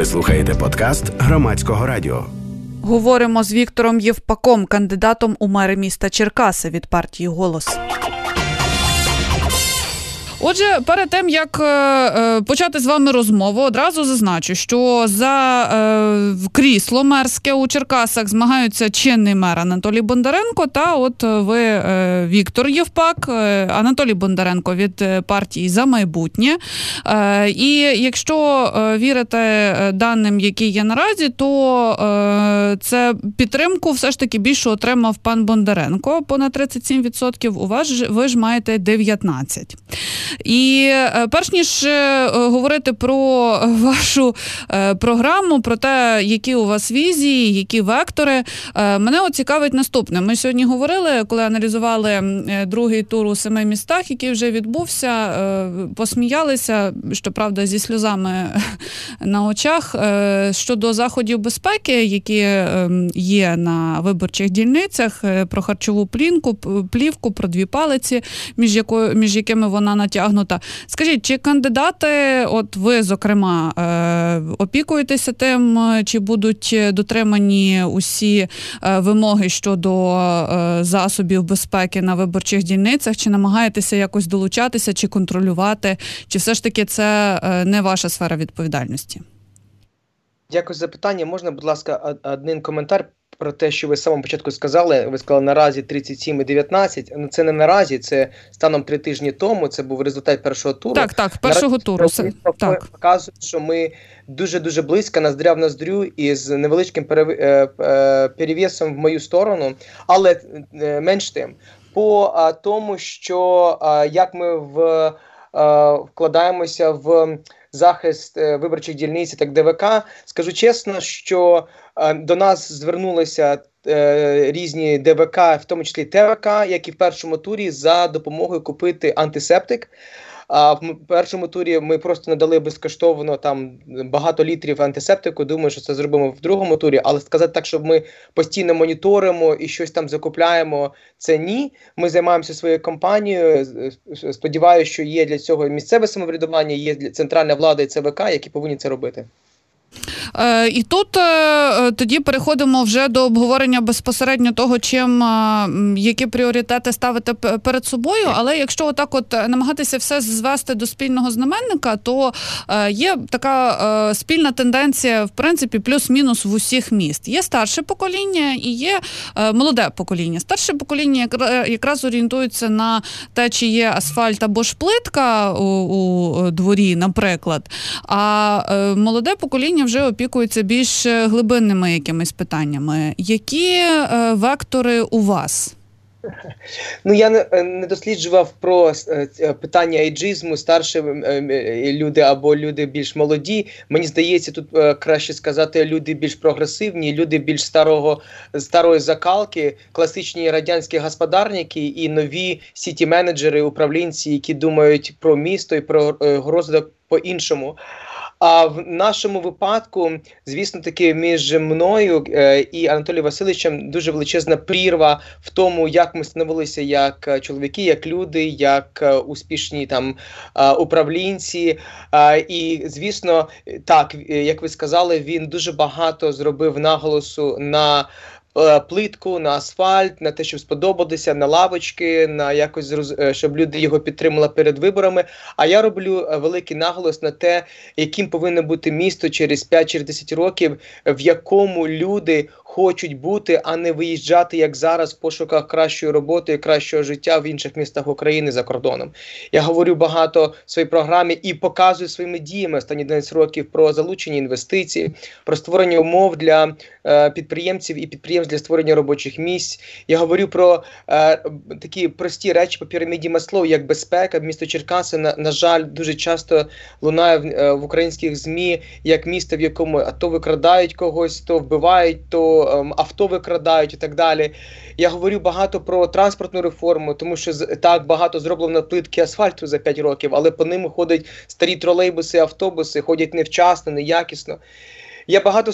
Ви слухаєте подкаст Громадського радіо. Говоримо з Віктором Євпаком, кандидатом у мери міста Черкаси від партії «Голос». Отже, перед тим, як почати з вами розмову, одразу зазначу, що за крісло мерське у Черкасах змагаються чинний мер Анатолій Бондаренко та от ви, Віктор Євпак, Анатолій Бондаренко від партії «За майбутнє». І якщо вірити даним, які є наразі, то це підтримку все ж таки більше отримав пан Бондаренко, понад 37%, у вас ви ж маєте 19%. І перш ніж говорити про вашу програму, про те, які у вас візії, які вектори, мене цікавить наступне. Ми сьогодні говорили, коли аналізували другий тур у 7 містах, який вже відбувся, посміялися, щоправда, зі сльозами на очах, щодо заходів безпеки, які є на виборчих дільницях, про харчову плівку, про 2 палиці, між якими вона натягнута. Скажіть, чи кандидати, от ви, зокрема, опікуєтеся тим, чи будуть дотримані усі вимоги щодо засобів безпеки на виборчих дільницях, чи намагаєтеся якось долучатися, чи контролювати, чи все ж таки це не ваша сфера відповідальності? Дякую за питання. Можна, будь ласка, один коментар про те, що ви з самого початку сказали? Ви сказали, наразі 37 і 19. Ну, це не наразі, це станом 3 тижні тому, це був результат першого туру. Так, першого туру. Так. Показує, що ми дуже-дуже близько, ноздря в ноздрю, із невеличким перевісом в мою сторону, але менш тим. По тому, що як ми вкладаємося в захист виборчих дільниць, так ДВК, скажу чесно, що до нас звернулися різні ДВК, в тому числі ТВК, як і в першому турі, за допомогою купити антисептик. А в першому турі ми просто надали безкоштовно там багато літрів антисептику. Думаю, що це зробимо в другому турі. Але сказати так, щоб ми постійно моніторимо і щось там закупляємо, це ні. Ми займаємося своєю компанією. Сподіваюся, що є для цього місцеве самоврядування, є центральна влада і ЦВК, які повинні це робити. І тут тоді переходимо вже до обговорення безпосередньо того, які пріоритети ставити перед собою, але якщо отак намагатися все звести до спільного знаменника, то є така спільна тенденція, в принципі, плюс-мінус в усіх міст. Є старше покоління і є молоде покоління. Старше покоління якраз орієнтується на те, чи є асфальт або ж плитка у дворі, наприклад, а молоде покоління вже опікується більш глибинними якимись питаннями. Які вектори у вас? Ну, я не досліджував про питання ейджизму, старші люди або люди більш молоді. Мені здається, тут краще сказати люди більш прогресивні, люди більш старої закалки, класичні радянські господарники і нові сіті-менеджери, управлінці, які думають про місто і про розвиток по-іншому. А в нашому випадку, звісно таки, між мною і Анатолієм Васильовичем дуже величезна прірва в тому, як ми становилися як чоловіки, як люди, як успішні там управлінці. І, звісно, так, як ви сказали, він дуже багато зробив наголосу на плитку, на асфальт, на те, щоб сподобатися, на лавочки, на якось, щоб люди його підтримали перед виборами. А я роблю великий наголос на те, яким повинно бути місто через 5-10 років, в якому люди хочуть бути, а не виїжджати, як зараз, в пошуках кращої роботи і кращого життя в інших містах України за кордоном. Я говорю багато в своїй програмі і показую своїми діями останні 11 років про залучення інвестицій, про створення умов для підприємців і підприємств для створення робочих місць. Я говорю про такі прості речі по піраміді Маслоу, як безпека. Місто Черкаси, на жаль, дуже часто лунає в українських ЗМІ як місто, в якому то викрадають когось, то вбивають, то авто викрадають і так далі. Я говорю багато про транспортну реформу, тому що так багато зроблено плитки асфальту за 5 років, але по ним ходять старі тролейбуси, автобуси, ходять невчасно, неякісно. Я багато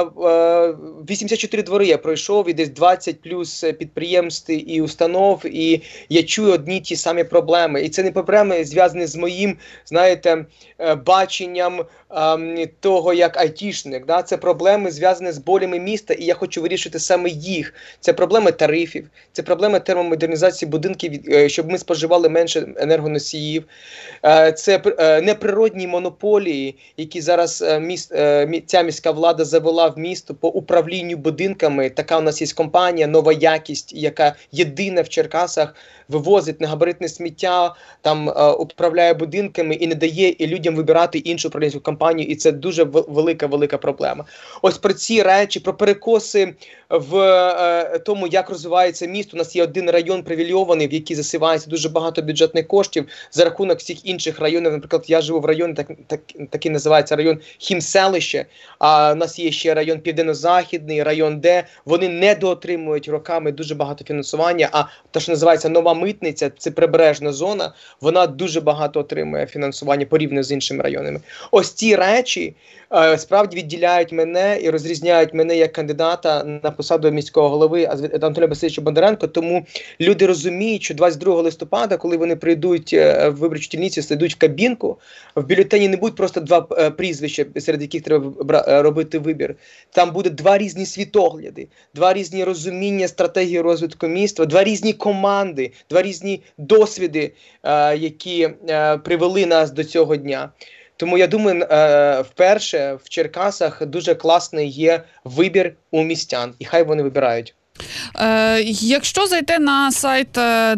84 двори я пройшов, і десь 20 плюс підприємств і установ, і я чую одні ті самі проблеми. І це не проблеми зв'язані з моїм, знаєте, баченням того, як айтішник. Да? Це проблеми зв'язані з болями міста, і я хочу вирішити саме їх. Це проблеми тарифів, це проблеми термомодернізації будинків, щоб ми споживали менше енергоносіїв. Це неприродні монополії, які зараз ця міська влада завела в місто по управлінню будинками. Така у нас є компанія «Нова якість», яка єдина в Черкасах вивозить негабаритне сміття, там управляє будинками і не дає людям вибирати іншу управлінську компанію, і це дуже велика проблема. Ось про ці речі, про перекоси в тому, як розвивається місто. У нас є один район привілейований, в який засівається дуже багато бюджетних коштів за рахунок всіх інших районів. Наприклад, я живу в районі, такий називається район Хімселище, а у нас є ще район Південно-Західний, район Д. Вони недоотримують роками дуже багато фінансування, а те, що називається Нова Митниця, це прибережна зона, вона дуже багато отримує фінансування порівняно з іншими районами. Ось ці речі справді відділяють мене і розрізняють мене як кандидата на посаду міського голови Анатолія Васильовича Бондаренка. Тому люди розуміють, що 22 листопада, коли вони прийдуть в виборчу дільницю, йдуть в кабінку, в бюлетені не будуть просто два прізвища, серед яких треба робити вибір. Там буде два різні світогляди, два різні розуміння стратегії розвитку міста, два різні команди, два різні досвіди, які привели нас до цього дня. Тому я думаю, вперше в Черкасах дуже класний є вибір у містян, і хай вони вибирають. Якщо зайти на сайт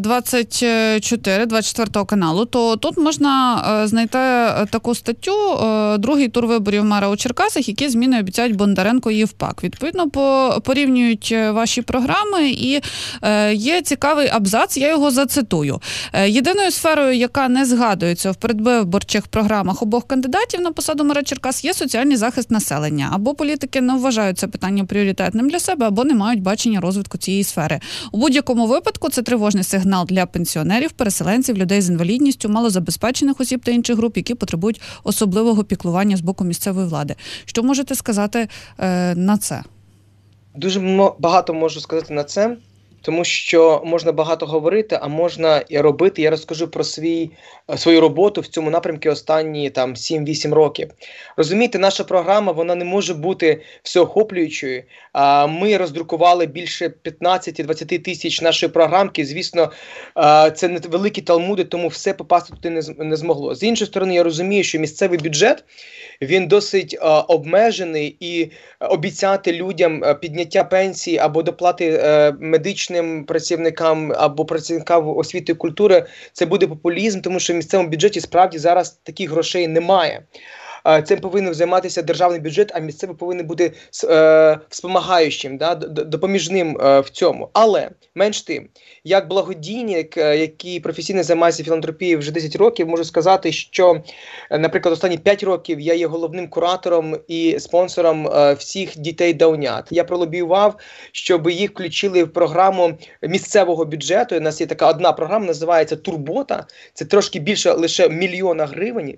24 каналу, то тут можна знайти таку статтю «Другий тур виборів мера у Черкасах, які зміни обіцяють Бондаренко і Євпак». Відповідно, порівнюють ваші програми, і є цікавий абзац, я його зацитую. Єдиною сферою, яка не згадується в передвиборчих програмах обох кандидатів на посаду мера Черкас, є соціальний захист населення. Або політики не вважають це питання пріоритетним для себе, або не мають бачення розвитку цієї сфери. У будь-якому випадку це тривожний сигнал для пенсіонерів, переселенців, людей з інвалідністю, малозабезпечених осіб та інших груп, які потребують особливого піклування з боку місцевої влади. Що можете сказати на це? Дуже багато можу сказати на це, тому що можна багато говорити, а можна і робити. Я розкажу про свою роботу в цьому напрямку останні 7-8 років. Розумієте, наша програма, вона не може бути всеохоплюючою. Ми роздрукували більше 15-20 тисяч нашої програмки. Звісно, це не великі талмуди, тому все попасти туди не змогло. З іншої сторони, я розумію, що місцевий бюджет, він досить обмежений, і обіцяти людям підняття пенсії або доплати медичним працівникам або працівникам освіти і культури, це буде популізм, тому що в місцевому бюджеті справді зараз таких грошей немає. Цим повинен займатися державний бюджет, а місцевий повинен бути спомагаючим, допоміжним в цьому. Але, менш тим, як благодійник, який професійно займається філантропією вже 10 років, можу сказати, що, наприклад, останні 5 років я є головним куратором і спонсором всіх дітей-даунят. Я пролобіював, щоб їх включили в програму місцевого бюджету. У нас є така одна програма, називається «Турбота». Це трошки більше лише 1 мільйона гривень,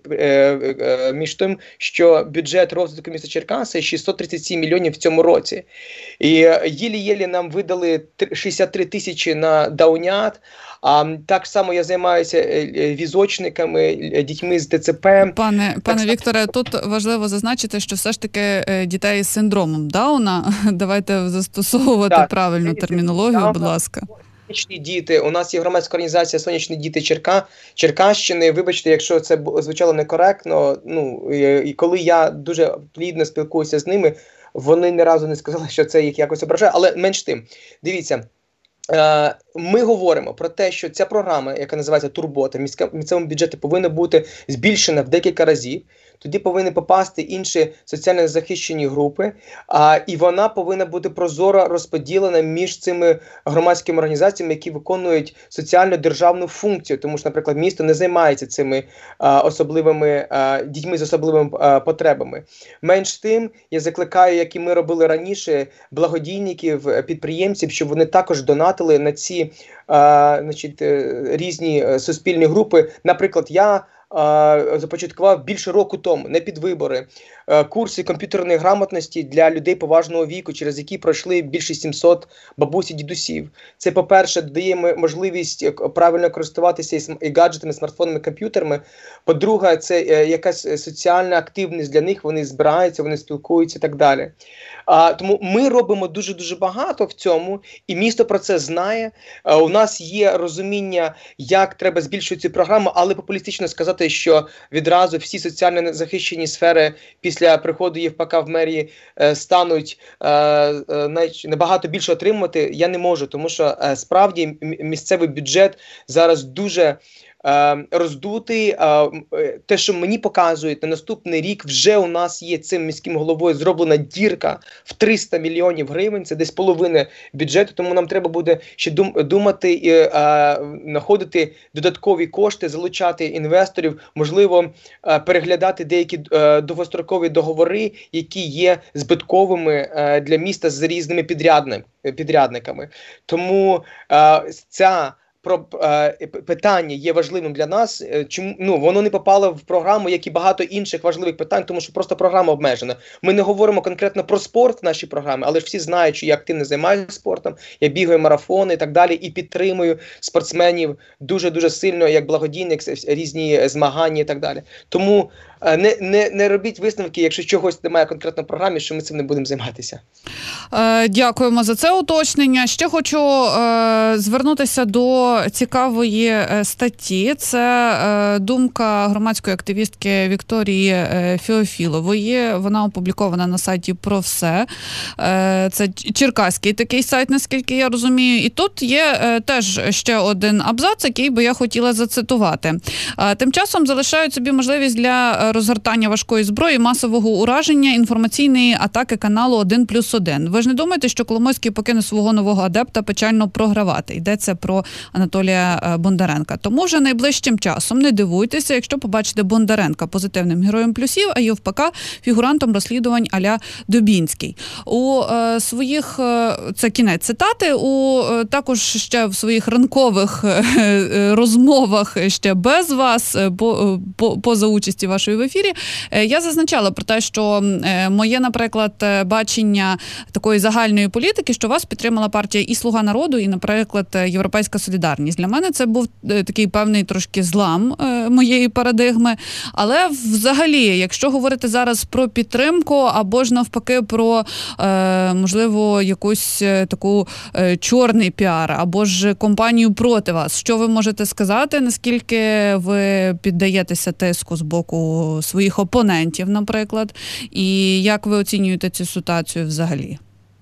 між тим, що бюджет розвитку міста Черкаси 637 мільйонів в цьому році. І єлі-єлі нам видали 63 тисячі на даунят. Так само я займаюся візочниками, дітьми з ДЦП. Пане Вікторе, тут важливо зазначити, що все ж таки дітей з синдромом Дауна, давайте застосовувати правильну термінологію, будь ласка. Сонячні діти. У нас є громадська організація «Сонячні діти Черкащини». Вибачте, якщо це звучало некоректно. І коли я дуже плідно спілкуюся з ними, вони ні разу не сказали, що це їх якось ображає. Але менш тим, дивіться, ми говоримо про те, що ця програма, яка називається «Турбота», в місцевому бюджеті повинна бути збільшена в декілька разів. Туди повинні попасти інші соціально захищені групи, і вона повинна бути прозоро розподілена між цими громадськими організаціями, які виконують соціальну державну функцію. Тому що, наприклад, місто не займається цими дітьми з особливими потребами. Менш тим, я закликаю, як і ми робили раніше, благодійників, підприємців, щоб вони також донатили на ці різні суспільні групи. Наприклад, я започаткував більше року тому, не під вибори, курси комп'ютерної грамотності для людей поважного віку, через які пройшли більше 700 бабусь і дідусів. Це, по-перше, дає можливість правильно користуватися і гаджетами, смартфонами, комп'ютерами. По-друге, це якась соціальна активність для них, вони збираються, вони спілкуються і так далі. Тому ми робимо дуже-дуже багато в цьому, і місто про це знає. У нас є розуміння, як треба збільшувати цю програму, але популістично сказати, що відразу всі соціально незахищені сфери після приходу ЄВПК в мерії стануть набагато більше отримувати, я не можу, тому що справді місцевий бюджет зараз дуже роздутий. Те, що мені показують, на наступний рік вже у нас є цим міським головою зроблена дірка в 300 мільйонів гривень, це десь половина бюджету, тому нам треба буде ще думати і знаходити додаткові кошти, залучати інвесторів, можливо, переглядати деякі довгострокові договори, які є збитковими для міста з різними підрядниками. Тому ця питання є важливим для нас. Чому воно не попало в програму, як і багато інших важливих питань, тому що просто програма обмежена. Ми не говоримо конкретно про спорт в нашій програмі, але ж всі знають, що я активно займаюся спортом, я бігаю марафони і так далі, і підтримую спортсменів дуже-дуже сильно, як благодійник, різні змагання і так далі. Тому не робіть висновки, якщо чогось немає конкретно в програмі, що ми цим не будемо займатися. Дякуємо за це уточнення. Ще хочу звернутися до цікавої статті. Це думка громадської активістки Вікторії Феофілової. Вона опублікована на сайті «Про все». Це черкаський такий сайт, наскільки я розумію. І тут є теж ще один абзац, який би я хотіла зацитувати. Тим часом залишають собі можливість для розгортання важкої зброї, масового ураження, інформаційної атаки каналу 1+1. Ви ж не думаєте, що Коломойський покине свого нового адепта печально програвати? Йдеться про Анатолія Бондаренка. Тому вже найближчим часом не дивуйтеся, якщо побачите Бондаренка позитивним героєм плюсів, а ЄВПК фігурантом розслідувань а-ля Дубінський. У своїх, це кінець цитати, також ще в своїх ранкових розмовах ще без вас, поза участі вашої в ефірі, я зазначала про те, що моє, наприклад, бачення такої загальної політики, що вас підтримала партія і «Слуга народу», і, наприклад, «Європейська солідарність». Для мене це був такий певний трошки злам моєї парадигми. Але взагалі, якщо говорити зараз про підтримку, або ж навпаки про, можливо, якусь таку чорний піар, або ж компанію проти вас, що ви можете сказати, наскільки ви піддаєтеся тиску з боку своїх опонентів, наприклад, і як ви оцінюєте цю ситуацію взагалі?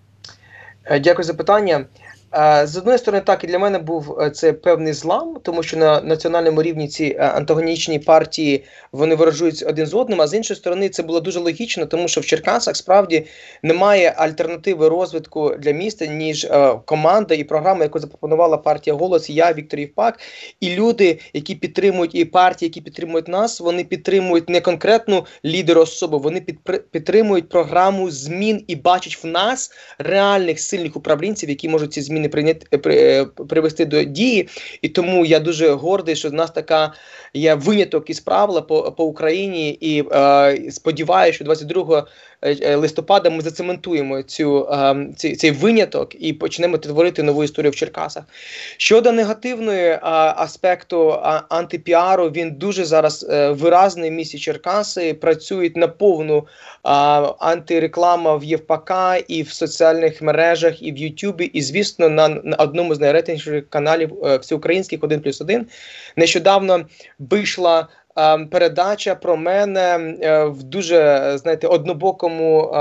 Дякую за питання. З одної сторони, так, і для мене був це певний злам, тому що на національному рівні ці антагонічні партії, вони ворожують один з одним, а з іншої сторони, це було дуже логічно, тому що в Черкасах справді немає альтернативи розвитку для міста, ніж команда і програма, яку запропонувала партія «Голос», і я, Віктор Євпак, і люди, які підтримують, і партії, які підтримують нас, вони підтримують не конкретну лідер-особу, вони підтримують програму змін і бачать в нас реальних сильних управлінців, які можуть ці зміни привести до дії, і тому я дуже гордий, що в нас така є виняток із правила по Україні, і сподіваюся, що 22 листопада ми зацементуємо цей виняток і почнемо творити нову історію в Черкасах. Щодо негативної аспекту антипіару, він дуже зараз виразний в місті Черкаси, працюють на повну антиреклама в ЄВПК і в соціальних мережах, і в Ютубі, і, звісно, на одному з найрейтинговіших каналів всеукраїнських 1+1. Нещодавно вийшла передача про мене в дуже, знаєте, однобокому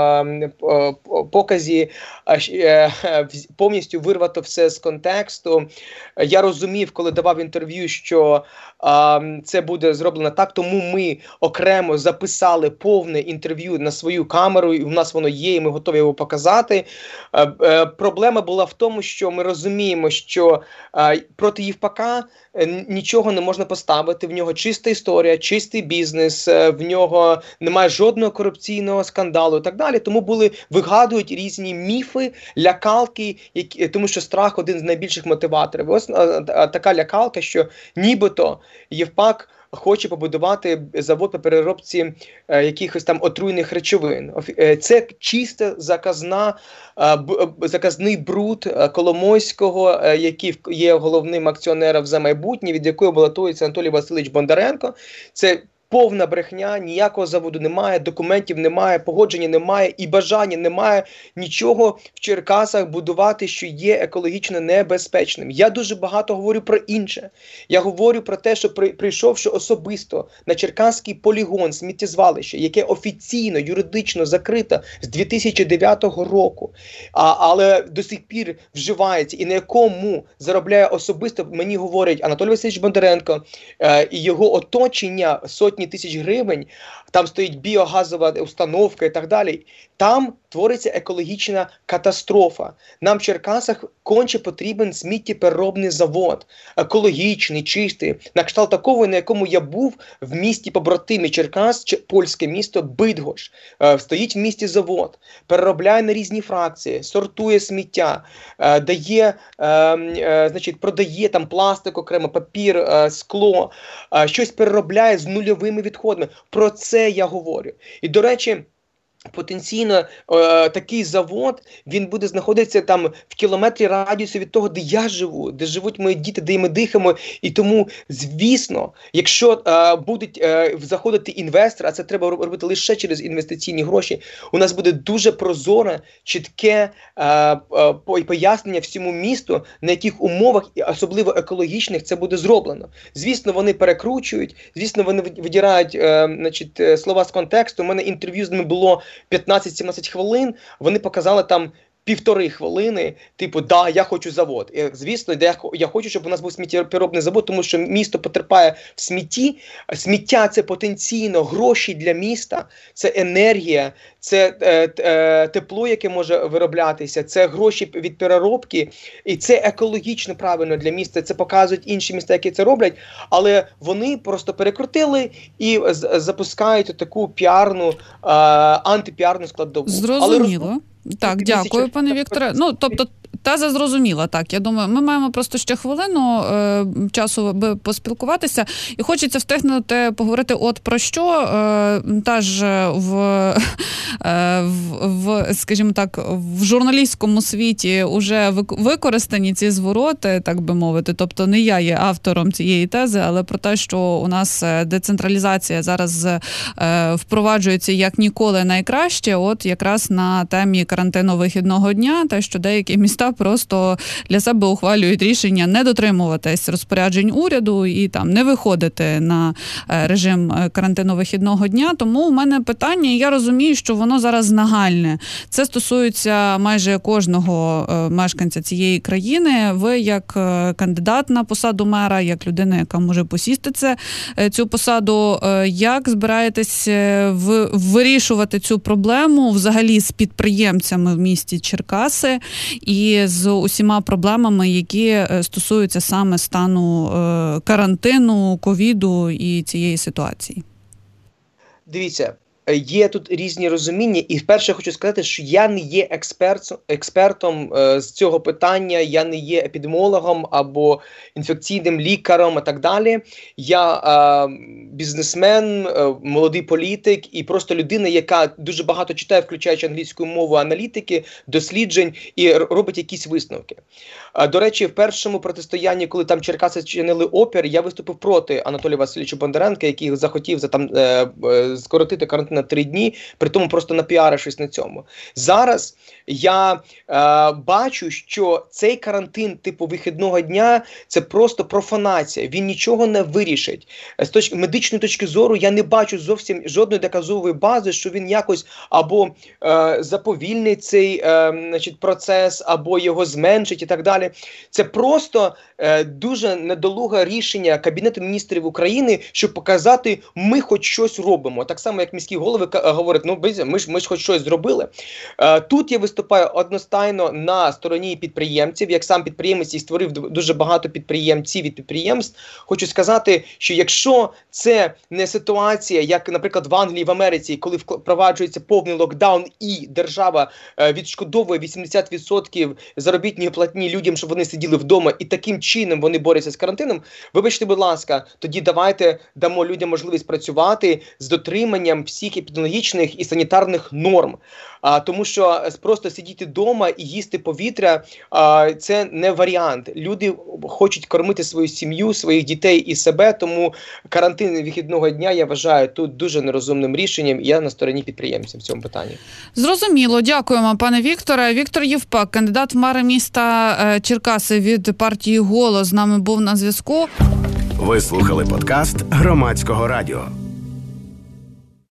показі, повністю вирвато все з контексту. Я розумів, коли давав інтерв'ю, що це буде зроблено так, тому ми окремо записали повне інтерв'ю на свою камеру, і у нас воно є, і ми готові його показати. Проблема була в тому, що ми розуміємо, що проти Євпака нічого не можна поставити, в нього чиста історія, чистий бізнес, в нього немає жодного корупційного скандалу і так далі. Тому вигадують різні міфи, лякалки, тому що страх – один з найбільших мотиваторів. Ось така лякалка, що нібито Євпак хоче побудувати завод по переробці якихось там отруйних речовин. Це чисто заказний бруд Коломойського, який є головним акціонером «За майбутнє», від якої балотується Анатолій Васильович Бондаренко. Це повна брехня, ніякого заводу немає, документів немає, погодження немає і бажання немає нічого в Черкасах будувати, що є екологічно небезпечним. Я дуже багато говорю про інше. Я говорю про те, що прийшовши особисто на Черкаський полігон, сміттєзвалище, яке офіційно, юридично закрито з 2009 року, але до сих пір вживається і на якому заробляє особисто, мені говорять, Анатолій Васильович Бондаренко і його оточення сотні тисяч гривень, там стоїть біогазова установка і так далі. Там твориться екологічна катастрофа. Нам в Черкасах конче потрібен сміттєпереробний завод. Екологічний, чистий. На кшталт такого, на якому я був в місті побратимі Черкас, польське місто Бидгош. Стоїть в місті завод, переробляє на різні фракції, сортує сміття, продає там пластик окремо, папір, скло, щось переробляє з нульовими відходами. Про це я говорю. І, до речі, потенційно такий завод, він буде знаходитися там в кілометрі радіусу від того, де я живу, де живуть мої діти, де ми дихаємо. І тому, звісно, якщо будуть заходити інвестори, а це треба робити лише через інвестиційні гроші, у нас буде дуже прозоре, чітке пояснення всьому місту, на яких умовах, і особливо екологічних, це буде зроблено. Звісно, вони перекручують, звісно, вони видирають слова з контексту. У мене інтерв'ю з ними було 15-17 хвилин, вони показали там 1,5 хвилини, типу, да, я хочу завод. І, звісно, я хочу, щоб у нас був сміттєпереробний завод, тому що місто потерпає в смітті. Сміття – це потенційно гроші для міста, це енергія, це тепло, яке може вироблятися, це гроші від переробки, і це екологічно правильно для міста. Це показують інші міста, які це роблять, але вони просто перекрутили і запускають таку піарну, антипіарну складову. Зрозуміло. Так, дякую, пане Вікторе. Ну, тобто, теза зрозуміла, так. Я думаю, ми маємо просто ще хвилину часу, аби поспілкуватися. І хочеться встигнути поговорити от про що. Теж скажімо так, в журналістському світі вже використані ці звороти, так би мовити. Тобто не я є автором цієї тези, але про те, що у нас децентралізація зараз впроваджується як ніколи найкраще, от якраз на темі карантину вихідного дня, те, що деякі міста просто для себе ухвалюють рішення не дотримуватись розпоряджень уряду і там не виходити на режим карантину вихідного дня. Тому у мене питання, і я розумію, що воно зараз нагальне. Це стосується майже кожного мешканця цієї країни. Ви як кандидат на посаду мера, як людина, яка може посісти цю посаду, як збираєтесь вирішувати цю проблему взагалі з підприємцями в місті Черкаси і з усіма проблемами, які стосуються саме стану карантину, ковіду і цієї ситуації? Дивіться, є тут різні розуміння, і вперше хочу сказати, що я не є експертом з цього питання, я не є епідеміологом або інфекційним лікарем і так далі. Я бізнесмен, молодий політик і просто людина, яка дуже багато читає, включаючи англійську мову, аналітики, досліджень і робить якісь висновки. До речі, в першому протистоянні, коли там черкаси чинили опір, я виступив проти Анатолія Васильовича Бондаренка, який захотів скоротити карантин на 3 дні, при тому просто напіарившись на цьому. Зараз я бачу, що цей карантин типу вихідного дня – це просто профанація, він нічого не вирішить. З медичної точки зору я не бачу зовсім жодної доказової бази, що він якось або заповільнить цей процес, або його зменшить і так далі. Це просто дуже недолуге рішення Кабінету міністрів України, щоб показати, ми хоч щось робимо. Так само, як міський голови говорять, ну ми ж хоч щось зробили. Тут я виступаю одностайно на стороні підприємців, як сам підприємець і створив дуже багато підприємців і підприємств. Хочу сказати, що якщо це не ситуація, як, наприклад, в Англії, в Америці, коли впроваджується повний локдаун і держава відшкодовує 80% заробітної платні людям, щоб вони сиділи вдома, і таким чином вони борються з карантином, вибачте, будь ласка, тоді давайте дамо людям можливість працювати з дотриманням всіх епідеміологічних і санітарних норм. Тому що просто сидіти вдома і їсти повітря – це не варіант. Люди хочуть кормити свою сім'ю, своїх дітей і себе, тому карантин вихідного дня, я вважаю, тут дуже нерозумним рішенням, і я на стороні підприємців в цьому питанні. Зрозуміло. Дякуємо, пане Вікторе. Віктор Євпак, кандидат в мери міста Черкаси від партії «Голос», з нами був на зв'язку. Ви слухали подкаст Громадського радіо.